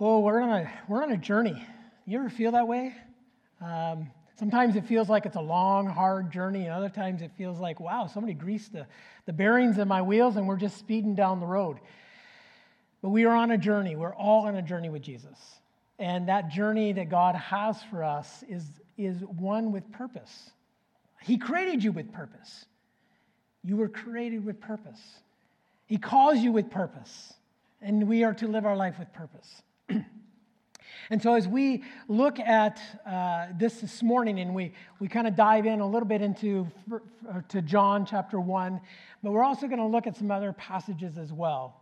Oh, we're on a journey. You ever feel that way? Sometimes it feels like it's a long, hard journey, and other times it feels like, wow, somebody greased the bearings in my wheels and we're just speeding down the road. But we are on a journey. We're all on a journey with Jesus. And that journey that God has for us is one with purpose. He created you with purpose. You were created with purpose. He calls you with purpose. And we are to live our life with purpose. And so as we look at this morning, and we kind of dive in a little bit into to John chapter 1, but we're also going to look at some other passages as well.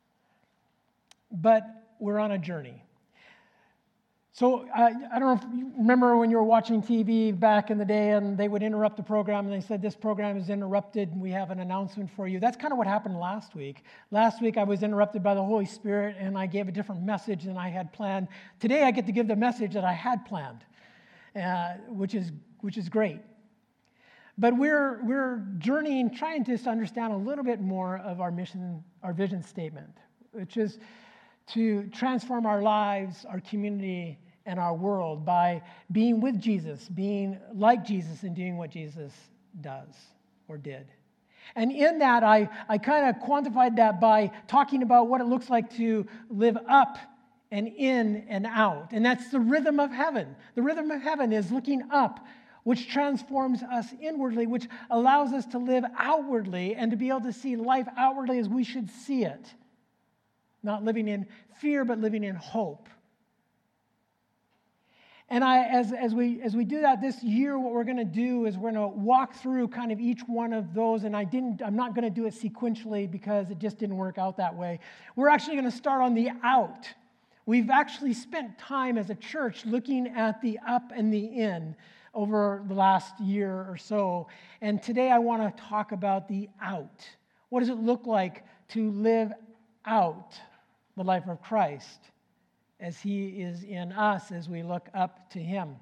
But we're on a journey. So I don't know if you remember when you were watching TV back in the day and they would interrupt the program and they said, this program is interrupted and we have an announcement for you. That's kind of what happened last week. Last week I was interrupted by the Holy Spirit and I gave a different message than I had planned. Today I get to give the message that I had planned, which is great. But we're journeying, trying to understand a little bit more of our mission, our vision statement, which is to transform our lives, our community, and our world by being with Jesus, being like Jesus, and doing what Jesus does or did. And in that, I kind of quantified that by talking about what it looks like to live up and in and out. And that's the rhythm of heaven. The rhythm of heaven is looking up, which transforms us inwardly, which allows us to live outwardly and to be able to see life outwardly as we should see it. Not living in fear, but living in hope. And as we do that this year, what we're going to do is we're going to walk through kind of each one of those. And I'm not going to do it sequentially because it just didn't work out that way. We're actually going to start on the out. We've actually spent time as a church looking at the up and the in over the last year or so. And today I want to talk about the out. What does it look like to live out the life of Christ as He is in us as we look up to Him?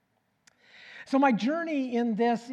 So my journey in this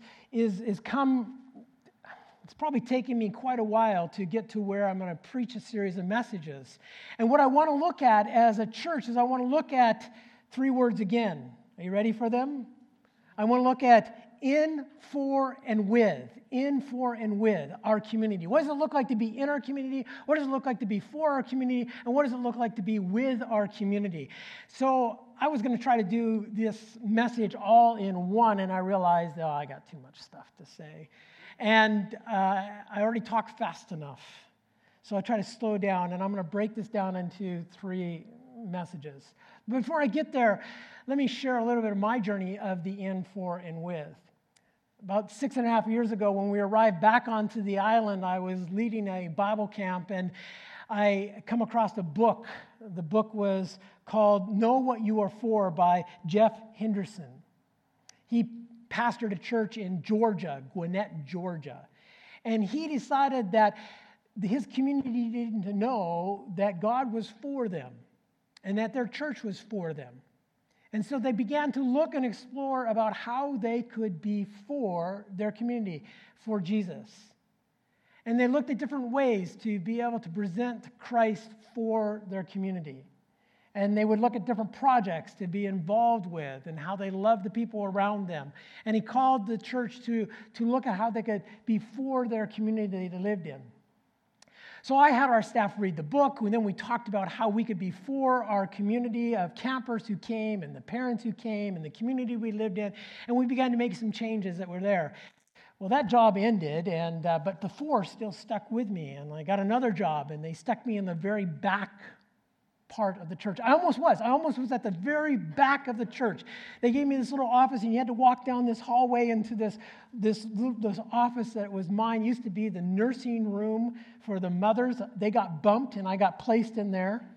is come. It's probably taken me quite a while to get to where I'm going to preach a series of messages. And what I want to look at as a church is I want to look at three words again. Are you ready for them? I want to look at in, for, and with. In, for, and with our community. What does it look like to be in our community? What does it look like to be for our community? And what does it look like to be with our community? So I was going to try to do this message all in one, and I realized, I got too much stuff to say. And I already talked fast enough. So I try to slow down, and I'm going to break this down into three messages. Before I get there, let me share a little bit of my journey of the in, for, and with. About 6.5 years ago, when we arrived back onto the island, I was leading a Bible camp, and I come across a book. The book was called Know What You Are For by Jeff Henderson. He pastored a church in Georgia, Gwinnett, Georgia. And he decided that his community needed to know that God was for them and that their church was for them. And so they began to look and explore about how they could be for their community, for Jesus. And they looked at different ways to be able to present Christ for their community. And they would look at different projects to be involved with and how they loved the people around them. And he called the church to look at how they could be for their community they lived in. So I had our staff read the book, and then we talked about how we could be for our community of campers who came and the parents who came and the community we lived in, and we began to make some changes that were there. Well, that job ended, but the four still stuck with me, and I got another job, and they stuck me in the very back part of the church. I almost was at the very back of the church. They gave me this little office, and you had to walk down this hallway into this office that was mine. It used to be the nursing room for the mothers. They got bumped, and I got placed in there.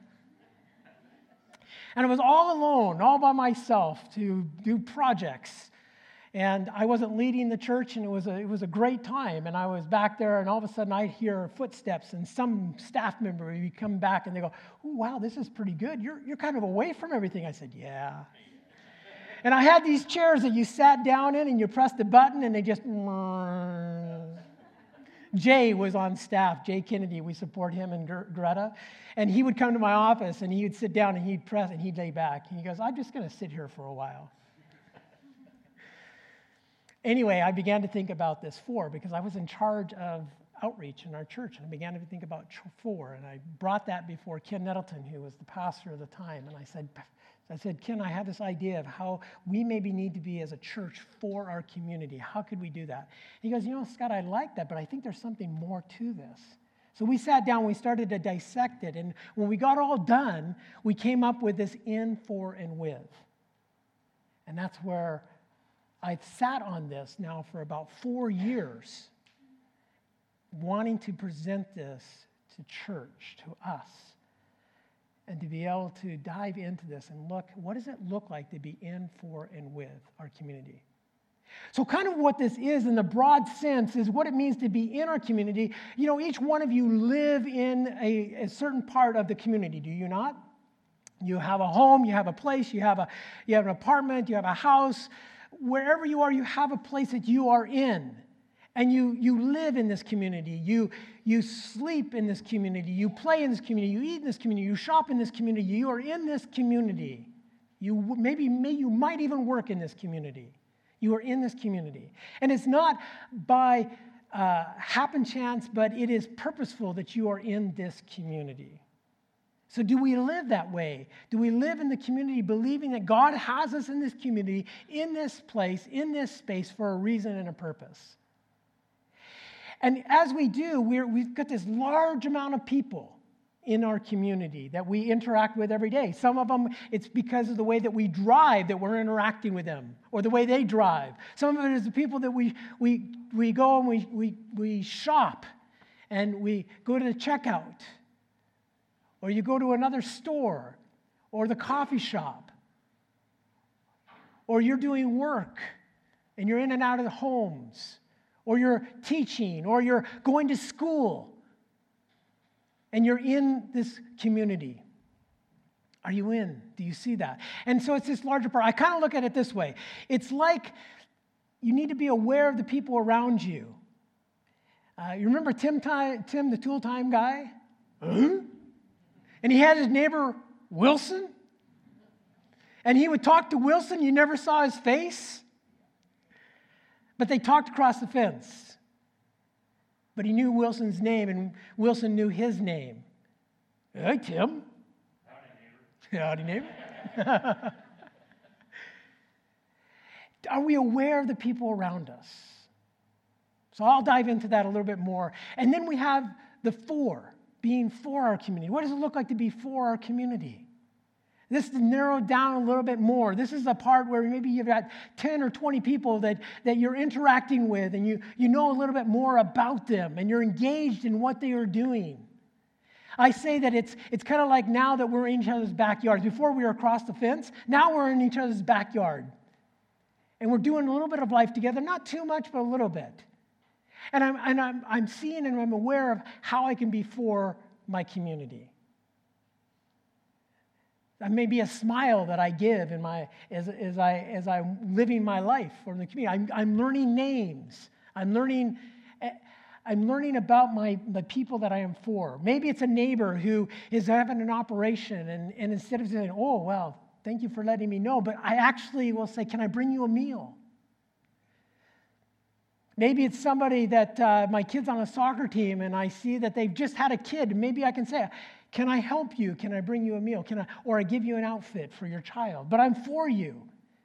And I was all alone, all by myself to do projects. And I wasn't leading the church, and it was a great time. And I was back there, and all of a sudden I'd hear footsteps, and some staff member would come back, and they go, "Oh, wow, this is pretty good. You're kind of away from everything." I said, "Yeah." And I had these chairs that you sat down in, and you pressed the button, and they just, Jay was on staff, Jay Kennedy. We support him and Greta. And he would come to my office, and he would sit down, and he'd press, and he'd lay back. And he goes, I'm just going to sit here for a while. Anyway, I began to think about this because I was in charge of outreach in our church, and I began to think about and I brought that before Ken Nettleton, who was the pastor at the time, and I said, Ken, I have this idea of how we maybe need to be as a church for our community. How could we do that? He goes, Scott, I like that, but I think there's something more to this. So we sat down, we started to dissect it, and when we got all done, we came up with this in, for, and with. And that's where I've sat on this now for about 4 years, wanting to present this to church, to us, and to be able to dive into this and look, what does it look like to be in, for, and with our community? So kind of what this is in the broad sense is what it means to be in our community. Each one of you live in a certain part of the community, do you not? You have a home, you have a place, you have an apartment, you have a house. Wherever you are, you have a place that you are in. And you live in this community. You sleep in this community. You play in this community. You eat in this community. You shop in this community. You are in this community. You might even work in this community. You are in this community. And it's not by happen chance, but it is purposeful that you are in this community. So do we live that way? Do we live in the community believing that God has us in this community, in this place, in this space for a reason and a purpose? And as we do, we've got this large amount of people in our community that we interact with every day. Some of them, it's because of the way that we drive that we're interacting with them, or the way they drive. Some of it is the people that we go and we shop, and we go to the checkout, or you go to another store, or the coffee shop, or you're doing work, and you're in and out of the homes, or you're teaching, or you're going to school, and you're in this community. Are you in? Do you see that? And so it's this larger part. I kind of look at it this way. It's like you need to be aware of the people around you. You remember Tim, the tool time guy? Huh? And he had his neighbor, Wilson. And he would talk to Wilson. You never saw his face. But they talked across the fence. But he knew Wilson's name, and Wilson knew his name. Hey, Tim. Howdy, neighbor. Howdy, neighbor. Are we aware of the people around us? So I'll dive into that a little bit more. And then we have the for, being for our community. What does it look like to be for our community? This is narrowed down a little bit more. This is the part where maybe you've got 10 or 20 people that you're interacting with, and you know a little bit more about them, and you're engaged in what they are doing. I say that it's kind of like now that we're in each other's backyards. Before we were across the fence, now we're in each other's backyard. And we're doing a little bit of life together, not too much, but a little bit. And I'm seeing and I'm aware of how I can be for my community. That may be a smile that I give as I'm living my life for the community. I'm learning names. I'm learning about the people that I am for. Maybe it's a neighbor who is having an operation, and instead of saying, "Oh, well, thank you for letting me know," but I actually will say, "Can I bring you a meal?" Maybe it's somebody that my kid's on a soccer team, and I see that they've just had a kid. Maybe I can say, "Can I help you? Can I bring you a meal? Or I give you an outfit for your child?" But I'm for you.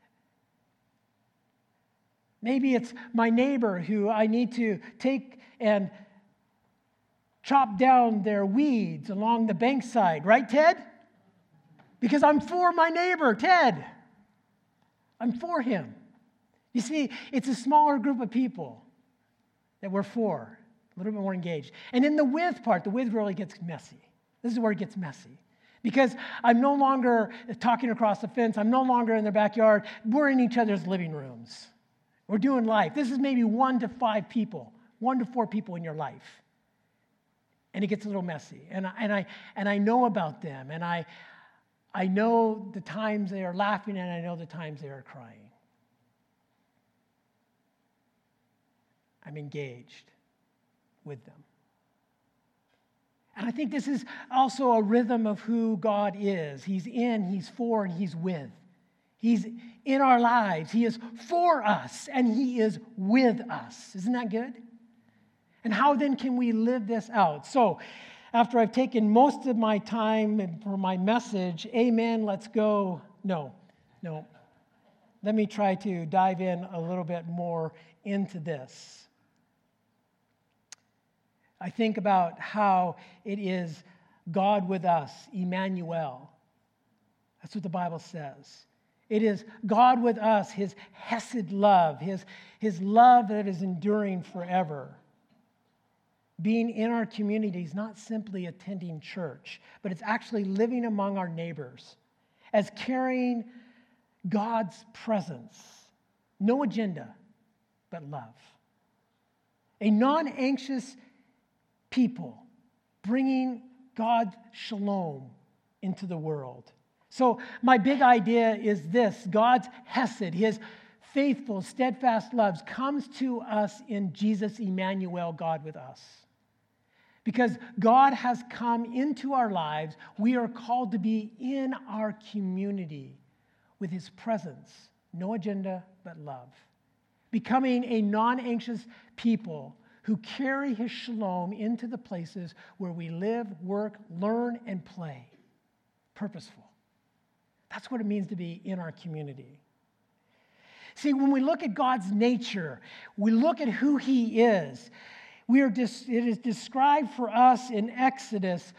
Maybe it's my neighbor who I need to take and chop down their weeds along the bankside. Right, Ted? Because I'm for my neighbor, Ted. I'm for him. You see, it's a smaller group of people that we're for, a little bit more engaged. And in the with part, the with really gets messy. This is where it gets messy. Because I'm no longer talking across the fence. I'm no longer in their backyard. We're in each other's living rooms. We're doing life. This is maybe 1 to 5 people, 1 to 4 people in your life. And it gets a little messy. And I know about them. And I know the times they are laughing, and I know the times they are crying. I'm engaged. with them. And I think this is also a rhythm of who God is. He's in, He's for, and He's with. He's in our lives. He is for us, and He is with us. Isn't that good? And how then can we live this out? So, after I've taken most of my time for my message, amen, let's go. No. Let me try to dive in a little bit more into this. I think about how it is God with us, Emmanuel. That's what the Bible says. It is God with us, His hesed love, His love that is enduring forever. Being in our community is not simply attending church, but it's actually living among our neighbors as carrying God's presence. No agenda, but love. A non-anxious people bringing God's shalom into the world. So my big idea is this: God's hesed, His faithful, steadfast love comes to us in Jesus, Emmanuel, God with us. Because God has come into our lives, we are called to be in our community with His presence. No agenda, but love. Becoming a non-anxious people who carry His shalom into the places where we live, work, learn, and play. Purposeful. That's what it means to be in our community. See, when we look at God's nature, we look at who He is. It is described for us in Exodus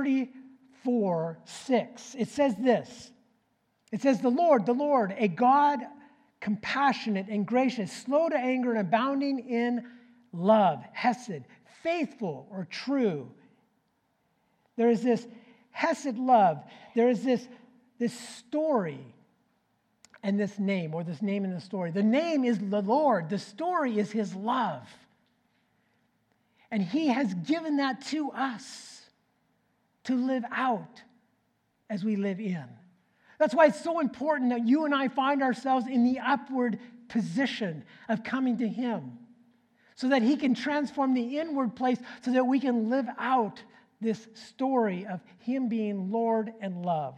34:6. It says this. It says, the Lord, a God compassionate and gracious, slow to anger and abounding in love, hesed, faithful or true. There is this hesed love. There is this story and this name, or this name in the story. The name is the Lord. The story is His love. And He has given that to us to live out as we live in. That's why it's so important that you and I find ourselves in the upward position of coming to Him, so that He can transform the inward place so that we can live out this story of Him being Lord and love.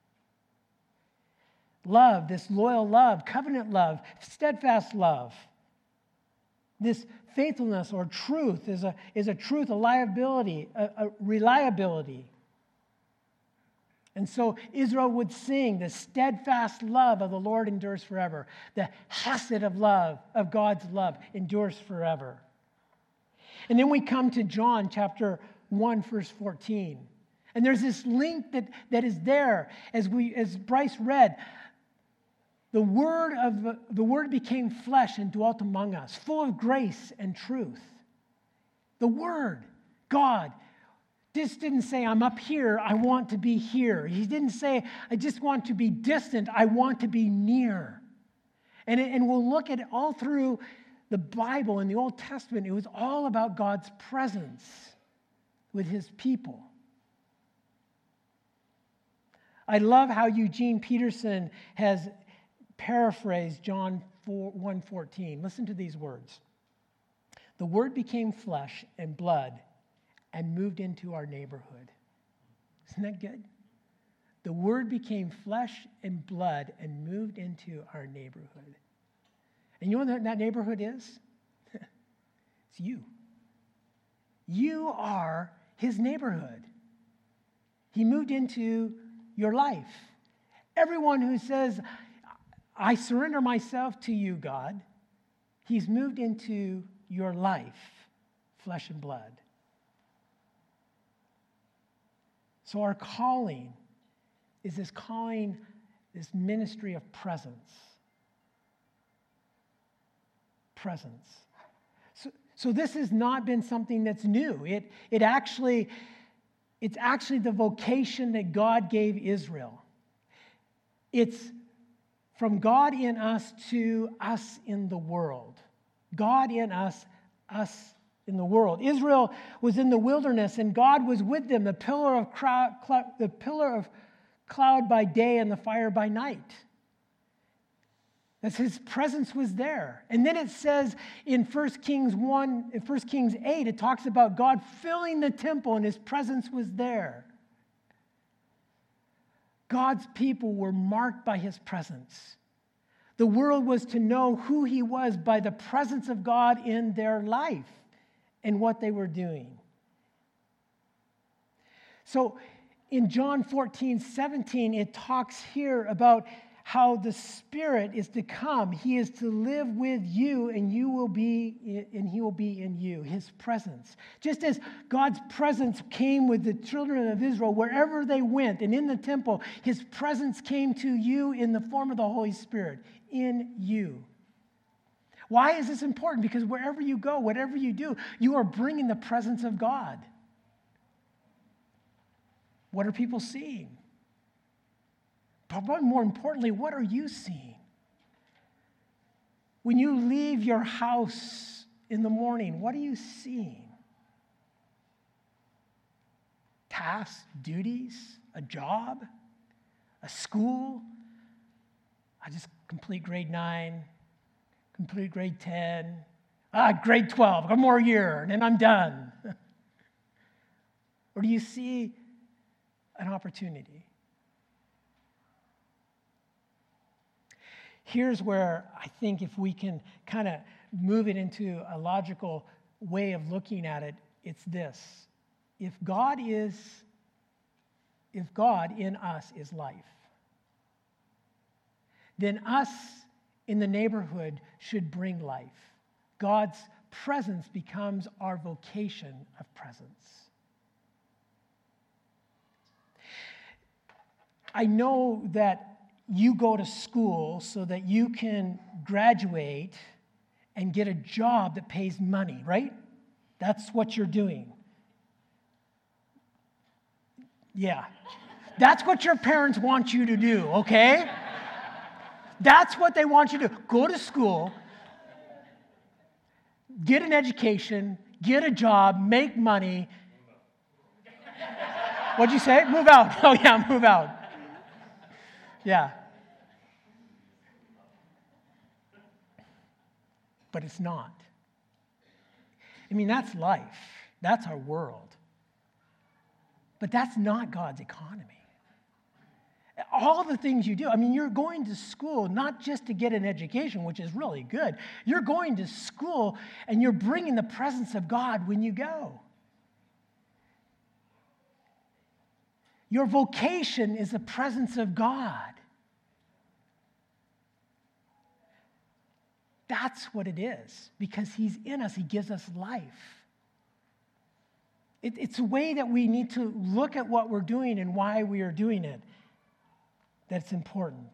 Love, this loyal love, covenant love, steadfast love. This faithfulness or truth is a truth, a liability, a reliability. And so Israel would sing, the steadfast love of the Lord endures forever. The hesed of love, of God's love, endures forever. And then we come to John chapter 1, verse 14. And there's this link that is there, as Bryce read. The Word became flesh and dwelt among us, full of grace and truth. The Word, God, just didn't say, I'm up here, I want to be here. He didn't say, I just want to be distant, I want to be near. And we'll look at it all through the Bible in the Old Testament. It was all about God's presence with His people. I love how Eugene Peterson has paraphrased John 1:14. Listen to these words. The Word became flesh and blood and moved into our neighborhood. Isn't that good? The Word became flesh and blood and moved into our neighborhood. And you know what that neighborhood is? It's you. You are His neighborhood. He moved into your life. Everyone who says, I surrender myself to you, God, He's moved into your life, flesh and blood. So our calling is this calling, this ministry of presence. Presence. So this has not been something that's new. It's actually the vocation that God gave Israel. It's from God in us to us in the world. God in us, us in the world. Israel was in the wilderness, and God was with them, the pillar of cloud by day and the fire by night. That his presence was there. And then it says in 1 Kings 8, it talks about God filling the temple and his presence was there. God's people were marked by his presence. The world was to know who he was by the presence of God in their life and what they were doing. So in John 14:17, it talks here about how the Spirit is to come. He is to live with you, and he will be in you, his presence. Just as God's presence came with the children of Israel wherever they went, and in the temple, his presence came to you in the form of the Holy Spirit, in you. Why is this important? Because wherever you go, whatever you do, you are bringing the presence of God. What are people seeing? But more importantly, what are you seeing? When you leave your house in the morning, what are you seeing? Tasks, duties, a job, a school? I just complete grade 9, complete grade 10, grade 12, one more year, and then I'm done. Or do you see an opportunity? Here's where I think if we can kind of move it into a logical way of looking at it, it's this. If God in us is life, then us in the neighborhood should bring life. God's presence becomes our vocation of presence. I know that you go to school so that you can graduate and get a job that pays money, right? That's what you're doing. Yeah. That's what your parents want you to do, okay? That's what they want you to do. Go to school, get an education, get a job, make money. What'd you say? Move out. Oh, yeah, move out. Yeah. But it's not. I mean, that's life. That's our world. But that's not God's economy. All the things you do, I mean, you're going to school not just to get an education, which is really good. You're going to school and you're bringing the presence of God when you go. Your vocation is the presence of God. That's what it is, because he's in us. He gives us life. It's a way that we need to look at what we're doing and why we are doing it. That's important.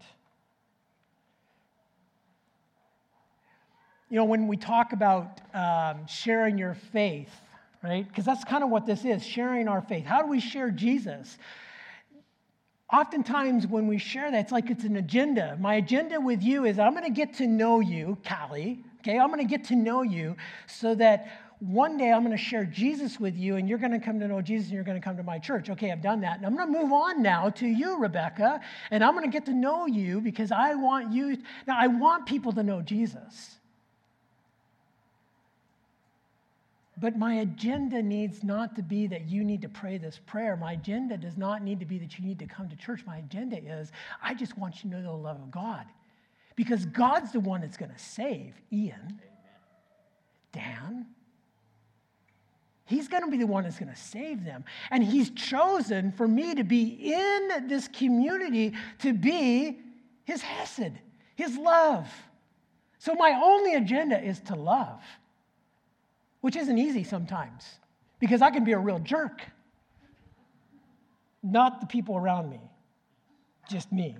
You know, when we talk about sharing your faith, right? Because that's kind of what this is, sharing our faith. How do we share Jesus? Oftentimes when we share that, it's like it's an agenda. My agenda with you is I'm going to get to know you, Callie, okay? I'm going to get to know you so that one day I'm going to share Jesus with you and you're going to come to know Jesus and you're going to come to my church. Okay, I've done that. And I'm going to move on now to you, Rebecca, and I'm going to get to know you because I want you. Now, I want people to know Jesus. But my agenda needs not to be that you need to pray this prayer. My agenda does not need to be that you need to come to church. My agenda is I just want you to know the love of God. Because God's the one that's going to save Ian, Dan. He's going to be the one that's going to save them. And he's chosen for me to be in this community to be his hesed, his love. So my only agenda is to love. Which isn't easy sometimes, because I can be a real jerk. Not the people around me, just me.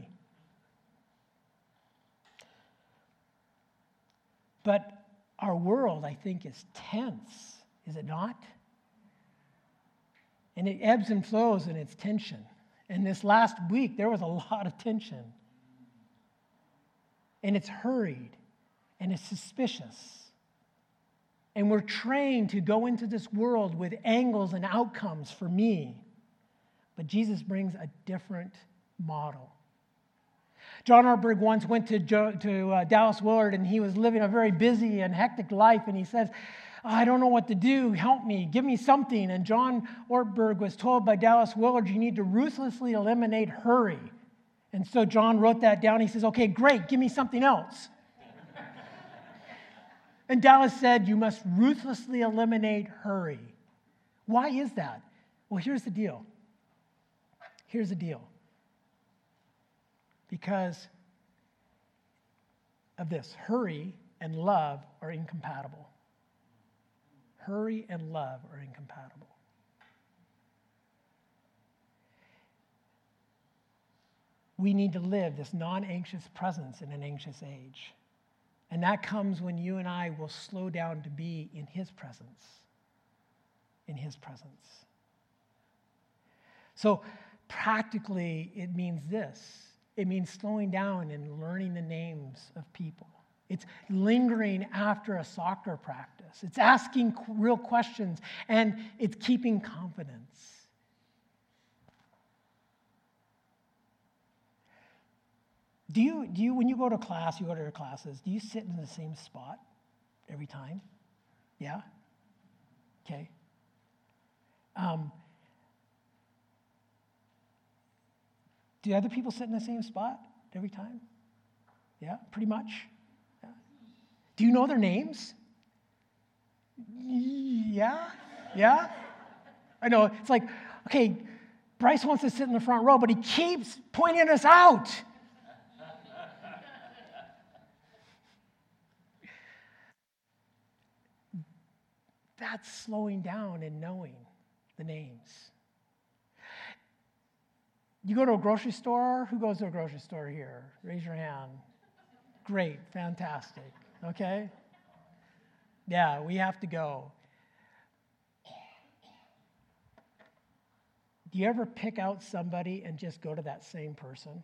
But our world, I think, is tense, is it not? And it ebbs and flows in its tension. And this last week, there was a lot of tension. And it's hurried, and it's suspicious. And we're trained to go into this world with angles and outcomes for me. But Jesus brings a different model. John Ortberg once went to Dallas Willard, and he was living a very busy and hectic life, and he says, I don't know what to do. Help me. Give me something. And John Ortberg was told by Dallas Willard, you need to ruthlessly eliminate hurry. And so John wrote that down. He says, okay, great. Give me something else. And Dallas said, you must ruthlessly eliminate hurry. Why is that? Well, here's the deal. Here's the deal. Because of this, hurry and love are incompatible. Hurry and love are incompatible. We need to live this non-anxious presence in an anxious age. And that comes when you and I will slow down to be in His presence. In His presence. So practically, it means this. It means slowing down and learning the names of people. It's lingering after a soccer practice. It's asking real questions, and it's keeping confidence. Do you, when you go to class, you go to your classes, do you sit in the same spot every time? Yeah? Okay. Do other people sit in the same spot every time? Yeah, pretty much. Yeah. Do you know their names? Yeah? Yeah? I know, it's like, okay, Bryce wants to sit in the front row, but he keeps pointing us out. That's slowing down and knowing the names. You go to a grocery store? Who goes to a grocery store here? Raise your hand. Great, fantastic. Okay? Yeah, we have to go. Do you ever pick out somebody and just go to that same person?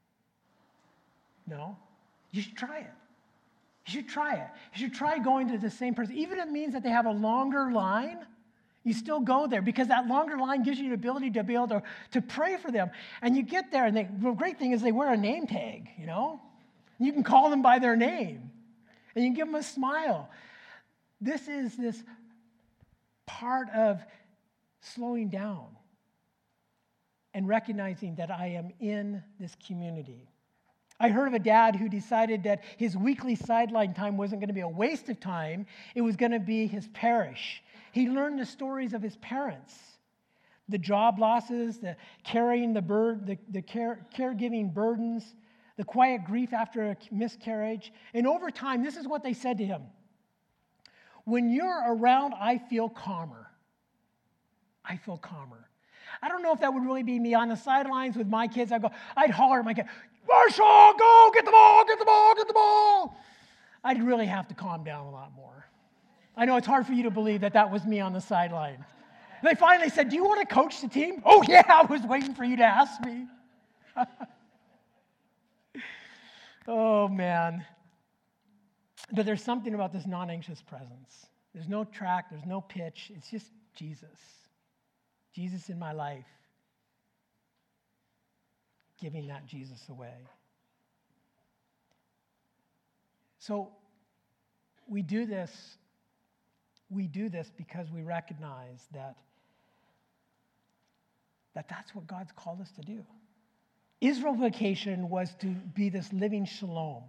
No? You should try it. You should try it. You should try going to the same person. Even if it means that they have a longer line, you still go there because that longer line gives you the ability to be able to pray for them. And you get there, and the great thing is they wear a name tag, you know? You can call them by their name, and you can give them a smile. This is this part of slowing down and recognizing that I am in this community. I heard of a dad who decided that his weekly sideline time wasn't going to be a waste of time. It was going to be his parish. He learned the stories of his parents, the job losses, the carrying the caregiving burdens, the quiet grief after a miscarriage. And over time, this is what they said to him. When you're around, I feel calmer. I feel calmer. I don't know if that would really be me on the sidelines with my kids. I'd holler at my kid, Marshall, go, get the ball, get the ball, get the ball. I'd really have to calm down a lot more. I know it's hard for you to believe that that was me on the sideline. They finally said, do you want to coach the team? Oh, yeah, I was waiting for you to ask me. Oh, man. But there's something about this non-anxious presence. There's no track, there's no pitch. It's just Jesus. Jesus in my life. Giving that Jesus away. So we do this because we recognize that that's what God's called us to do. Israel's vocation was to be this living shalom.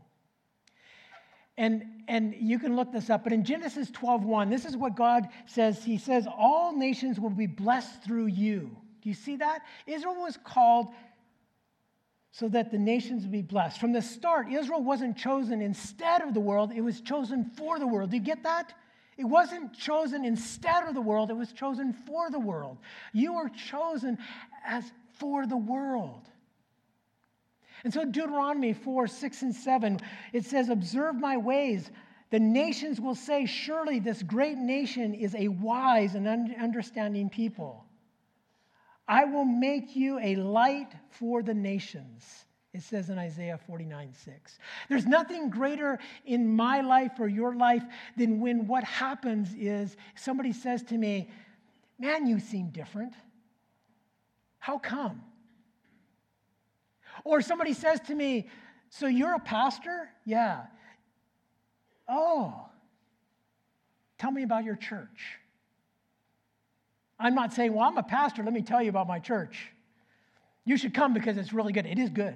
And you can look this up, but in Genesis 12:1, this is what God says. He says, all nations will be blessed through you. Do you see that? Israel was called so that the nations would be blessed. From the start, Israel wasn't chosen instead of the world. It was chosen for the world. Do you get that? It wasn't chosen instead of the world. It was chosen for the world. You are chosen as for the world. And so Deuteronomy 4:6-7, it says, observe my ways. The nations will say, surely this great nation is a wise and understanding people. I will make you a light for the nations. It says in Isaiah 49:6. There's nothing greater in my life or your life than when what happens is somebody says to me, man, you seem different. How come? Or somebody says to me, So you're a pastor? Yeah. Oh, tell me about your church. I'm not saying, well, I'm a pastor. Let me tell you about my church. You should come because it's really good. It is good.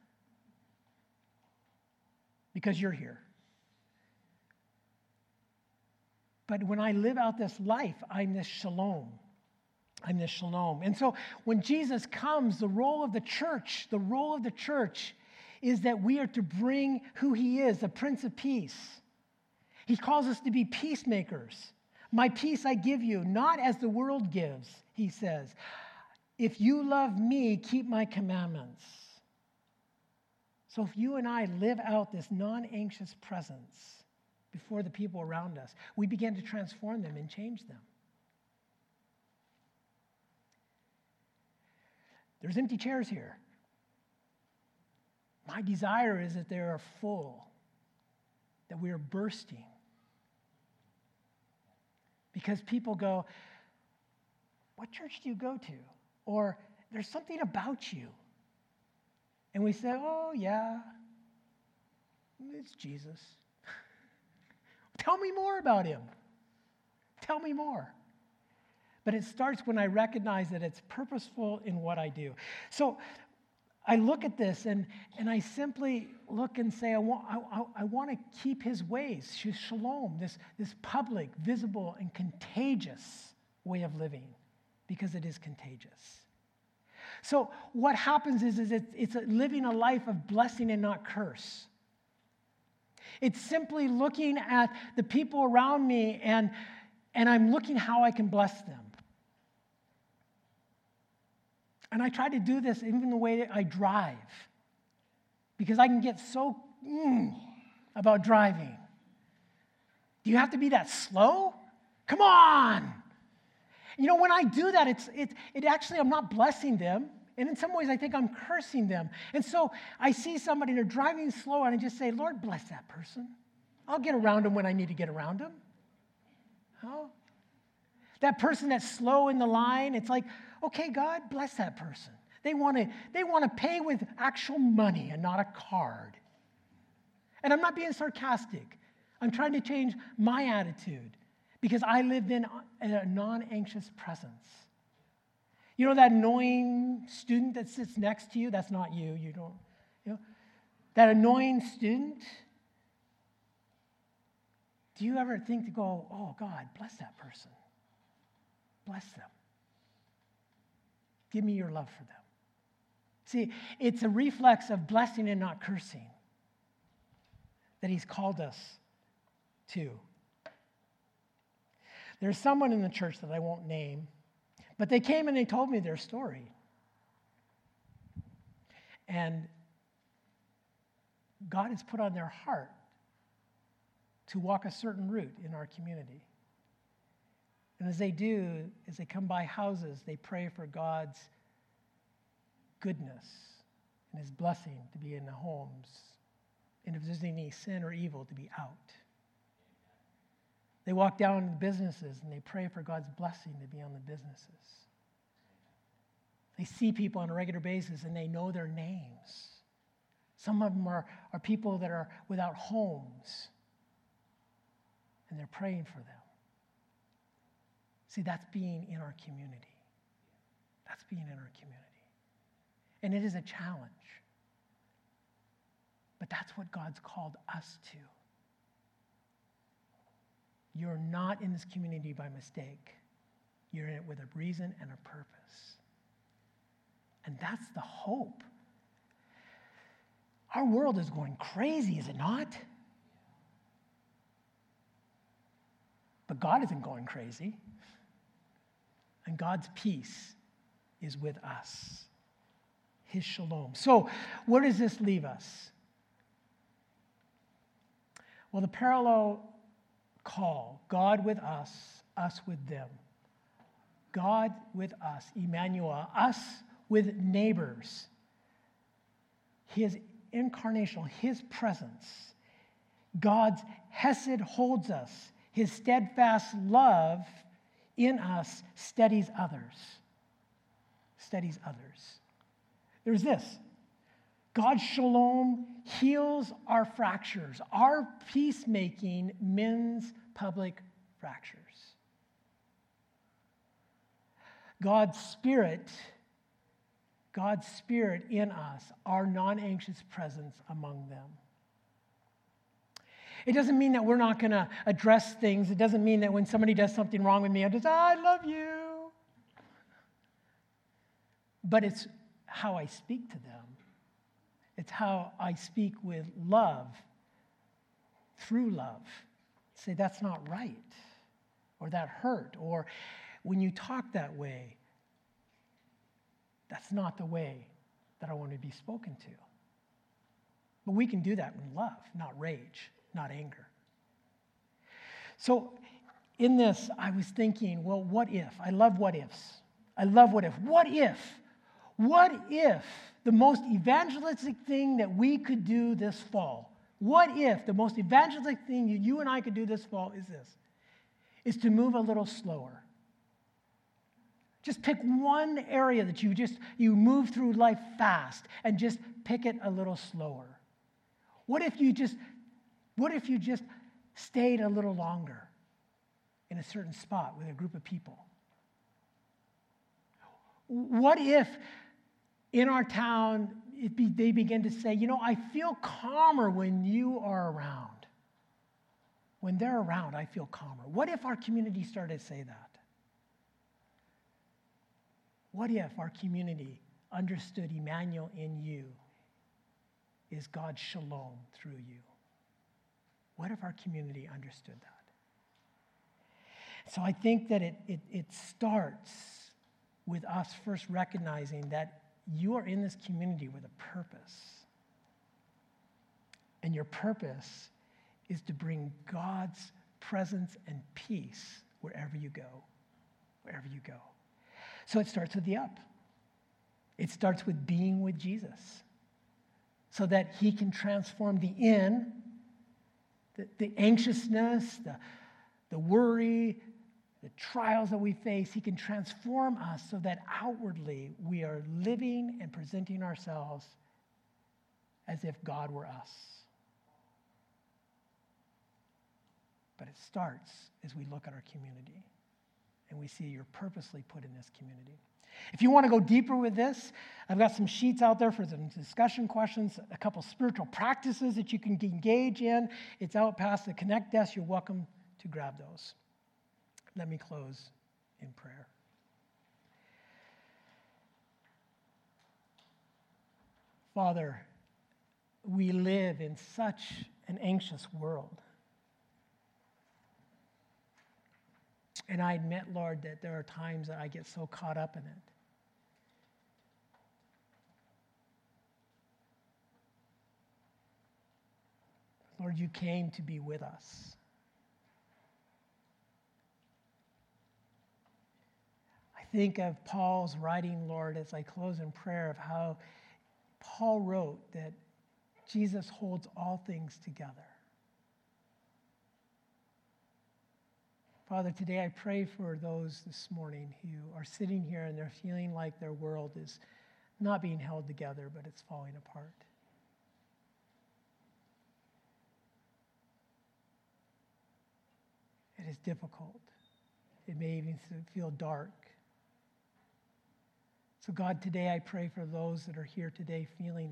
Because you're here. But when I live out this life, I'm this shalom. I'm this shalom. And so when Jesus comes, the role of the church is that we are to bring who he is, the Prince of Peace. He calls us to be peacemakers. My peace I give you, not as the world gives, he says. If you love me, keep my commandments. So if you and I live out this non-anxious presence before the people around us, we begin to transform them and change them. There's empty chairs here. My desire is that they are full, that we are bursting. Because people go, what church do you go to? Or there's something about you. And we say, oh, yeah, it's Jesus. Tell me more about him. Tell me more. But it starts when I recognize that it's purposeful in what I do. So I look at this and I simply look and say, I want to keep his ways, his shalom, this public, visible, and contagious way of living, because it is contagious. So what happens is it's living a life of blessing and not curse. It's simply looking at the people around me and I'm looking how I can bless them. And I try to do this even the way that I drive, because I can get so about driving. Do you have to be that slow? Come on! You know, when I do that, it actually, I'm not blessing them. And in some ways, I think I'm cursing them. And so I see somebody, they're driving slow, and I just say, Lord, bless that person. I'll get around them when I need to get around them. Oh. That person that's slow in the line, it's like, okay, God, bless that person. They want to pay with actual money and not a card. And I'm not being sarcastic. I'm trying to change my attitude because I live in a non-anxious presence. You know that annoying student that sits next to you? That's not you. You don't, that annoying student? Do you ever think to go, oh, God, bless that person? Bless them. Give me your love for them. See, it's a reflex of blessing and not cursing that he's called us to. There's someone in the church that I won't name, but they came and they told me their story. And God has put on their heart to walk a certain route in our community. And as they do, as they come by houses, they pray for God's goodness and his blessing to be in the homes. And if there's any sin or evil, to be out. They walk down to the businesses and they pray for God's blessing to be on the businesses. They see people on a regular basis and they know their names. Some of them are people that are without homes, and they're praying for them. See, that's being in our community. That's being in our community. And it is a challenge. But that's what God's called us to. You're not in this community by mistake. You're in it with a reason and a purpose. And that's the hope. Our world is going crazy, is it not? But God isn't going crazy. And God's peace is with us. His shalom. So, where does this leave us? Well, the parallel call, God with us with them. God with us, Emmanuel, us with neighbors. His incarnational, his presence. God's hesed holds us. His steadfast love in us steadies others. Steadies others. There's this. God's shalom heals our fractures. Our peacemaking mends public fractures. God's Spirit in us, our non-anxious presence among them. It doesn't mean that we're not going to address things. It doesn't mean that when somebody does something wrong with me, I'm just, I love you. But it's how I speak to them. It's how I speak with love, through love. Say, that's not right, or that hurt, or when you talk that way, that's not the way that I want to be spoken to. But we can do that in love, not rage, not anger. So in this, I was thinking, well, what if? I love what ifs. I love what if. What if? What if the most evangelistic thing that we could do this fall, what if the most evangelistic thing you and I could do this fall is this, is to move a little slower. Just pick one area that you move through life fast and just pick it a little slower. What if you just stayed a little longer in a certain spot with a group of people? What if in our town they begin to say, I feel calmer when you are around. When they're around, I feel calmer. What if our community started to say that? What if our community understood Emmanuel in you is God's shalom through you? What if our community understood that? So I think that it starts with us first recognizing that you are in this community with a purpose. And your purpose is to bring God's presence and peace wherever you go. Wherever you go. So it starts with the up. It starts with being with Jesus so that he can transform the in, the anxiousness, the worry, the trials that we face. He can transform us so that outwardly we are living and presenting ourselves as if God were us. But it starts as we look at our community and we see you're purposely put in this community. If you want to go deeper with this, I've got some sheets out there for some discussion questions, a couple spiritual practices that you can engage in. It's out past the Connect desk. You're welcome to grab those. Let me close in prayer. Father, we live in such an anxious world. And I admit, Lord, that there are times that I get so caught up in it. Lord, you came to be with us. I think of Paul's writing, Lord, as I close in prayer, of how Paul wrote that Jesus holds all things together. Father, today I pray for those this morning who are sitting here and they're feeling like their world is not being held together, but it's falling apart. It is difficult. It may even feel dark. So God, today I pray for those that are here today feeling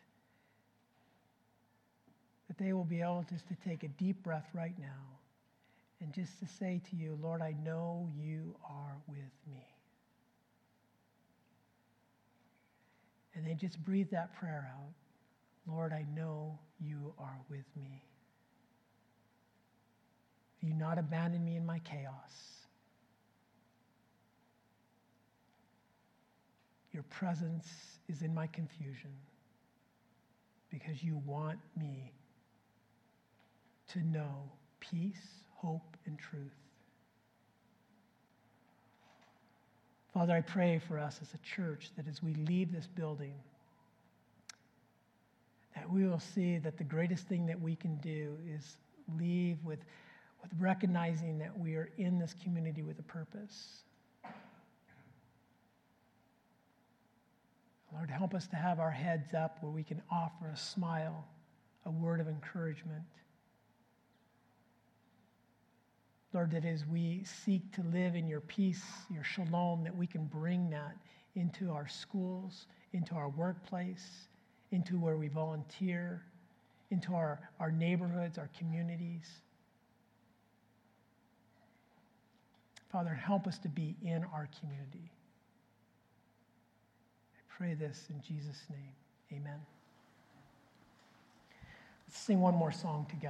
that they will be able just to take a deep breath right now and just to say to you, Lord, I know you are with me. And then just breathe that prayer out. Lord, I know you are with me. You not abandon me in my chaos. Your presence is in my confusion because you want me to know peace, hope, and truth. Father, I pray for us as a church that as we leave this building, that we will see that the greatest thing that we can do is leave with recognizing that we are in this community with a purpose. Lord, help us to have our heads up where we can offer a smile, a word of encouragement. Lord, that as we seek to live in your peace, your shalom, that we can bring that into our schools, into our workplace, into where we volunteer, into our neighborhoods, our communities. Father, help us to be in our community. I pray this in Jesus' name. Amen. Let's sing one more song together.